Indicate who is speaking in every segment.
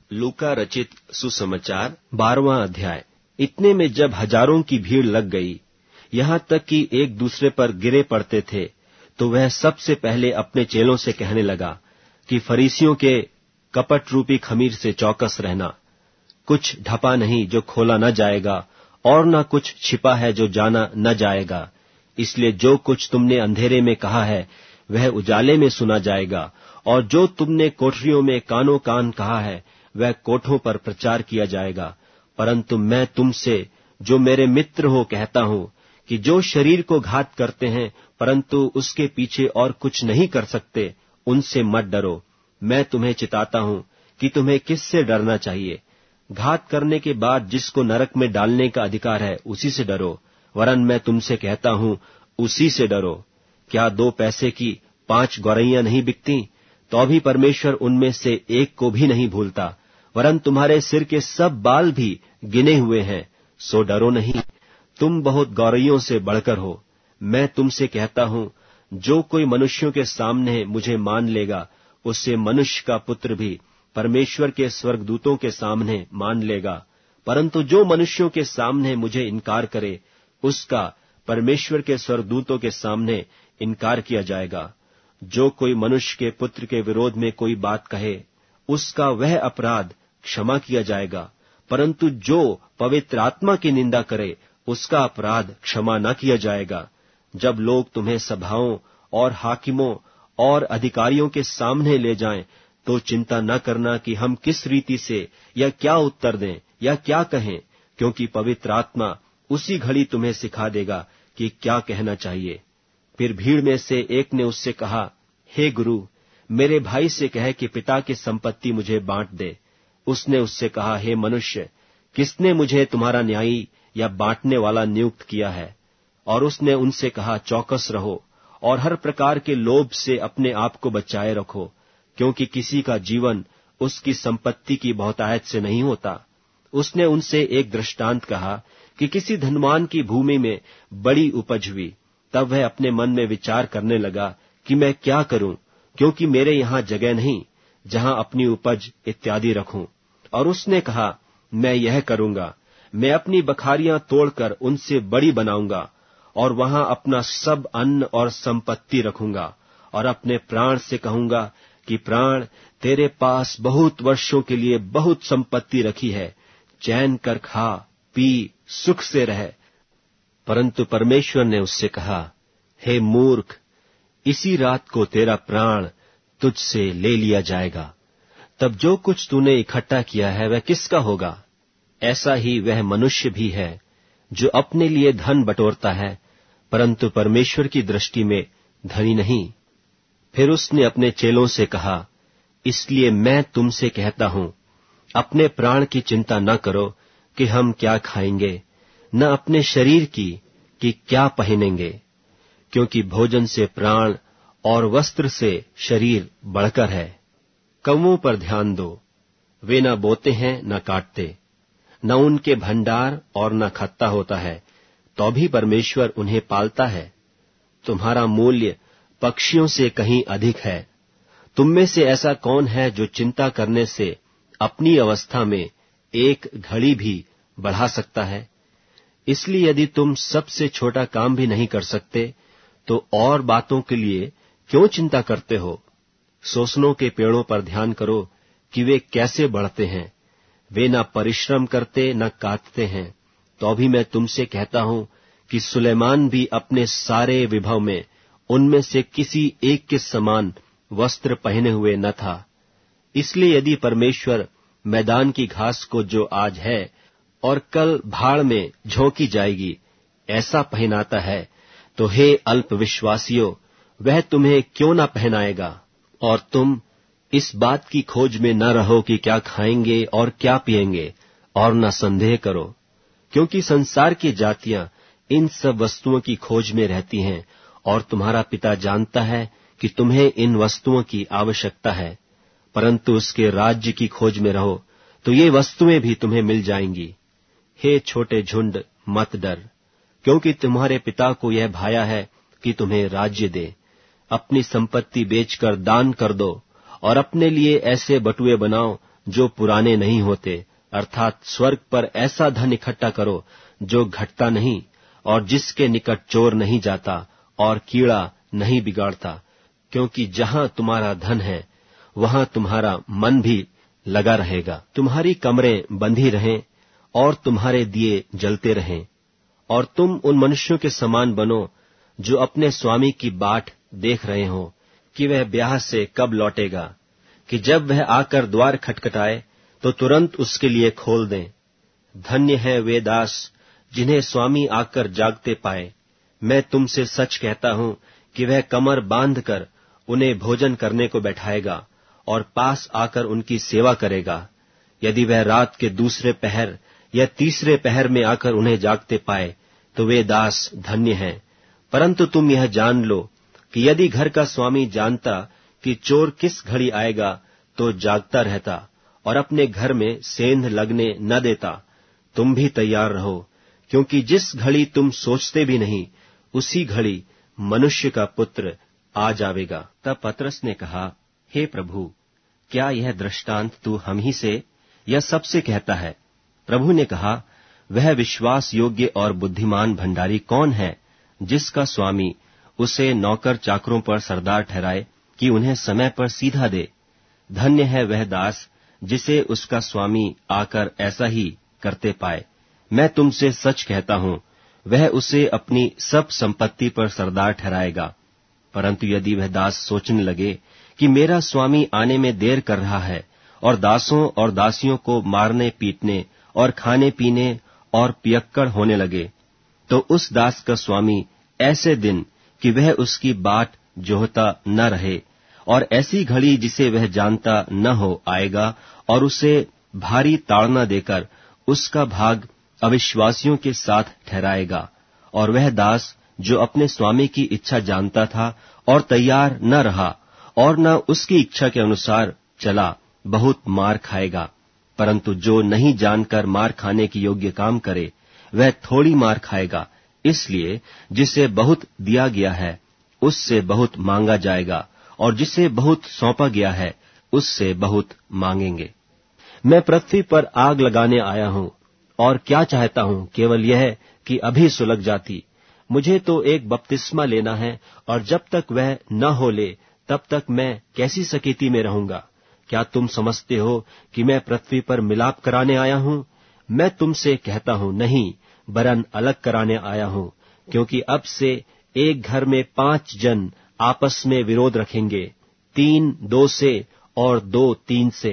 Speaker 1: लूका रचित सुसमाचार 12वां अध्याय। इतने में जब हजारों की भीड़ लग गई, यहाँ तक कि एक दूसरे पर गिरे पड़ते थे, तो वह सबसे पहले अपने चेलों से कहने लगा कि फरीसियों के कपट रूपी खमीर से चौकस रहना। कुछ ढपा नहीं जो खोला न जाएगा, और न कुछ छिपा है जो जाना न जाएगा। इसलिए जो कुछ तुमने अंधेरे में कहा है वह उजाले में सुना जाएगा, और जो तुमने कोठरियों में कानों कान कहा है वह कोठों पर प्रचार किया जाएगा। परंतु मैं तुमसे जो मेरे मित्र हो कहता हूं कि जो शरीर को घात करते हैं परंतु उसके पीछे और कुछ नहीं कर सकते, उनसे मत डरो। मैं तुम्हें चिताता हूं कि तुम्हें किससे डरना चाहिए। घात करने के बाद जिसको नरक में डालने का अधिकार है उसी से डरो, वरन मैं तुमसे कहता हूं उसी से डरो। क्या 2 पैसे की 5 गौरैयां नहीं बिकती? तो भी परमेश्वर उनमें से एक को भी नहीं भूलता। वरन तुम्हारे सिर के सब बाल भी गिने हुए हैं, सो डरो नहीं, तुम बहुत गौरैयों से बढ़कर हो। मैं तुमसे कहता हूं, जो कोई मनुष्यों के सामने मुझे मान लेगा, उससे मनुष्य का पुत्र भी परमेश्वर के स्वर्गदूतों के सामने मान लेगा। परंतु जो मनुष्यों के सामने मुझे इनकार करे, उसका परमेश्वर के स्वर्गदूतों के सामने इनकार किया जाएगा। जो कोई मनुष्य के पुत्र के विरोध में कोई बात कहे, उसका वह अपराध क्षमा किया जाएगा, परंतु जो पवित्र आत्मा की निंदा करे, उसका अपराध क्षमा न किया जाएगा। जब लोग तुम्हें सभाओं और हाकिमों और अधिकारियों के सामने ले जाएं, तो चिंता न करना कि हम किस रीति से या क्या उत्तर दें या क्या कहें, क्योंकि पवित्र आत्मा उसी घड़ी तुम्हें सिखा देगा कि क्या कहना चाहिए। फिर भीड़ में से एक ने उससे कहा, हे गुरु, मेरे भाई से कह कि पिता की संपत्ति मुझे बांट दे। उसने उससे कहा, हे मनुष्य, किसने मुझे तुम्हारा न्यायी या बांटने वाला नियुक्त किया है? और उसने उनसे कहा, चौकस रहो और हर प्रकार के लोभ से अपने आप को बचाए रखो, क्योंकि किसी का जीवन उसकी संपत्ति की बहुतायत से नहीं होता। उसने उनसे एक दृष्टांत कहा कि किसी धनवान की भूमि में बड़ी उपज हुई। तब वह अपने मन में विचार करने लगा कि मैं क्या करूं, क्योंकि मेरे यहां जगह नहीं जहां अपनी उपज इत्यादि रखूं। और उसने कहा, मैं यह करूंगा, मैं अपनी बखारियां तोड़कर उनसे बड़ी बनाऊंगा और वहां अपना सब अन्न और संपत्ति रखूंगा, और अपने प्राण से कहूंगा कि प्राण, तेरे पास बहुत वर्षों के लिए बहुत संपत्ति रखी है, चैन कर खा पी सुख से रह। परंतु परमेश्वर ने उससे कहा, हे मूर्ख, इसी रात को तेरा प्राण तुझसे ले लिया जाएगा। तब जो कुछ तूने इकट्ठा किया है वह किसका होगा? ऐसा ही वह मनुष्य भी है जो अपने लिए धन बटोरता है, परंतु परमेश्वर की दृष्टि में धनी नहीं। फिर उसने अपने चेलों से कहा, इसलिए मैं तुमसे कहता हूं, अपने प्राण की चिंता न करो कि हम क्या खाएंगे, न अपने शरीर की कि क्या पहनेंगे, क्योंकि भोजन से प्राण और वस्त्र से शरीर बढ़कर है। कौवों पर ध्यान दो, वे न बोते हैं न काटते, न उनके भंडार और न खत्ता होता है, तो भी परमेश्वर उन्हें पालता है। तुम्हारा मूल्य पक्षियों से कहीं अधिक है। तुम में से ऐसा कौन है जो चिंता करने से अपनी अवस्था में एक घड़ी भी बढ़ा सकता है? इसलिए यदि तुम सबसे छोटा काम भी नहीं कर सकते, तो और बातों के लिए क्यों चिंता करते हो? सोसनों के पेड़ों पर ध्यान करो कि वे कैसे बढ़ते हैं। वे न परिश्रम करते न काटते हैं। तो भी मैं तुमसे कहता हूं कि सुलेमान भी अपने सारे विभव में उनमें से किसी एक के समान वस्त्र पहने हुए न था। इसलिए यदि परमेश्वर मैदान की घास को जो आज है और कल भाड़ में झोंकी जाएगी ऐसा पहनाता है, तो हे अल्प विश्वासियों, वह तुम्हें क्यों न पहनाएगा? और तुम इस बात की खोज में न रहो कि क्या खाएंगे और क्या पिएंगे, और न संदेह करो, क्योंकि संसार की जातियां इन सब वस्तुओं की खोज में रहती हैं, और तुम्हारा पिता जानता है कि तुम्हें इन वस्तुओं की आवश्यकता है। परंतु उसके राज्य की खोज में रहो, तो ये वस्तुएं भी तुम्हें मिल जाएंगी। हे छोटे झुंड, मत डर, क्योंकि तुम्हारे पिता को यह भाया है कि तुम्हें राज्य दे। अपनी संपत्ति बेचकर दान कर दो, और अपने लिए ऐसे बटुए बनाओ जो पुराने नहीं होते, अर्थात स्वर्ग पर ऐसा धन इकट्ठा करो जो घटता नहीं और जिसके निकट चोर नहीं जाता और कीड़ा नहीं बिगाड़ता, क्योंकि जहां तुम्हारा धन है वहां तुम्हारा मन भी लगा रहेगा। तुम्हारी कमरें बंधी रहें और तुम्हारे दिए जलते रहें, और तुम उन मनुष्यों के समान बनो जो अपने स्वामी की बाट देख रहे हो कि वह ब्याह से कब लौटेगा, कि जब वह आकर द्वार खटखटाए तो तुरंत उसके लिए खोल दें। धन्य है वे दास जिन्हें स्वामी आकर जागते पाए। मैं तुमसे सच कहता हूं कि वह कमर बांधकर उन्हें भोजन करने को बैठाएगा और पास आकर उनकी सेवा करेगा। यदि वह रात के दूसरे पहर या तीसरे पहर में आकर उन्हें जागते पाए तो वे दास धन्य हैं। परंतु तुम यह जान लो कि यदि घर का स्वामी जानता कि चोर किस घड़ी आएगा तो जागता रहता और अपने घर में सेंध लगने न देता। तुम भी तैयार रहो, क्योंकि जिस घड़ी तुम सोचते भी नहीं उसी घड़ी मनुष्य का पुत्र आ जावेगा। तब पतरस ने कहा, हे प्रभु, क्या यह दृष्टांत तू हम ही से या सबसे कहता है? प्रभु ने कहा, वह विश्वास योग्य और बुद्धिमान भंडारी कौन है जिसका स्वामी उसे नौकर चाकरों पर सरदार ठहराए कि उन्हें समय पर सीधा दे। धन्य है वह दास जिसे उसका स्वामी आकर ऐसा ही करते पाए। मैं तुमसे सच कहता हूं, वह उसे अपनी सब संपत्ति पर सरदार ठहराएगा। परंतु यदि वह दास सोचने लगे कि मेरा स्वामी आने में देर कर रहा है और दासों और दासियों को मारने पीटने और खाने पीने और पियक्कड़ होने लगे, तो उस दास का स्वामी ऐसे दिन कि वह उसकी बाट जोहता न रहे और ऐसी घड़ी जिसे वह जानता न हो आएगा और उसे भारी ताड़ना देकर उसका भाग अविश्वासियों के साथ ठहराएगा। और वह दास जो अपने स्वामी की इच्छा जानता था और तैयार न रहा और न उसकी इच्छा के अनुसार चला, बहुत मार खाएगा। परंतु जो नहीं जानकर मार खाने की योग्य काम करे वह थोड़ी मार खाएगा। इसलिए जिसे बहुत दिया गया है उससे बहुत मांगा जाएगा, और जिसे बहुत सौंपा गया है उससे बहुत मांगेंगे। मैं पृथ्वी पर आग लगाने आया हूं, और क्या चाहता हूं केवल यह कि अभी सुलग जाती। मुझे तो एक बपतिस्मा लेना है, और जब तक वह न हो ले तब तक मैं कैसी सकेती में रहूंगा। क्या तुम समझते हो कि मैं पृथ्वी पर मिलाप कराने आया हूं? मैं तुमसे कहता हूं नहीं, वरन अलग कराने आया हूं, क्योंकि अब से एक घर में 5 जन आपस में विरोध रखेंगे, 3 2 से और 2 3 से।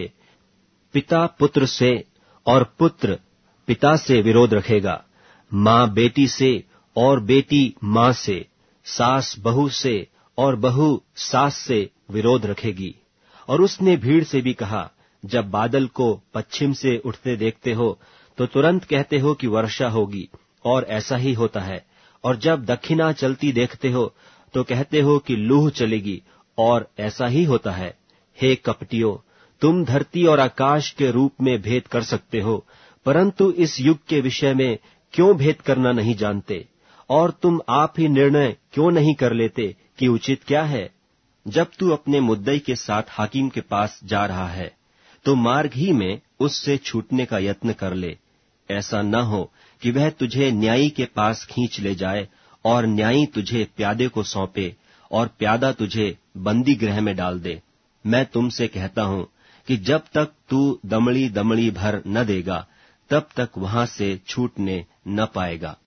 Speaker 1: पिता पुत्र से और पुत्र पिता से विरोध रखेगा, माँ बेटी से और बेटी माँ से, सास बहू से और बहू सास से विरोध रखेगी। और उसने भीड़ से भी कहा, जब बादल को पश्चिम से उठते देखते हो तो तुरंत कहते हो कि वर्षा होगी, और ऐसा ही होता है। और जब दक्षिणा चलती देखते हो तो कहते हो कि लूह चलेगी, और ऐसा ही होता है। हे कपटियों, तुम धरती और आकाश के रूप में भेद कर सकते हो, परंतु इस युग के विषय में क्यों भेद करना नहीं जानते? और तुम आप ही निर्णय क्यों नहीं कर लेते कि उचित क्या है? जब तू अपने मुद्दई के साथ हाकिम के पास जा रहा है तो मार्ग ही में उससे छूटने का यत्न कर ले। ऐसा न हो कि वह तुझे न्यायी के पास खींच ले जाए और न्यायी तुझे प्यादे को सौंपे और प्यादा तुझे बंदी गृह में डाल दे। मैं तुमसे कहता हूं कि जब तक तू दमड़ी दमड़ी भर न देगा तब तक वहां से छूटने न पाएगा।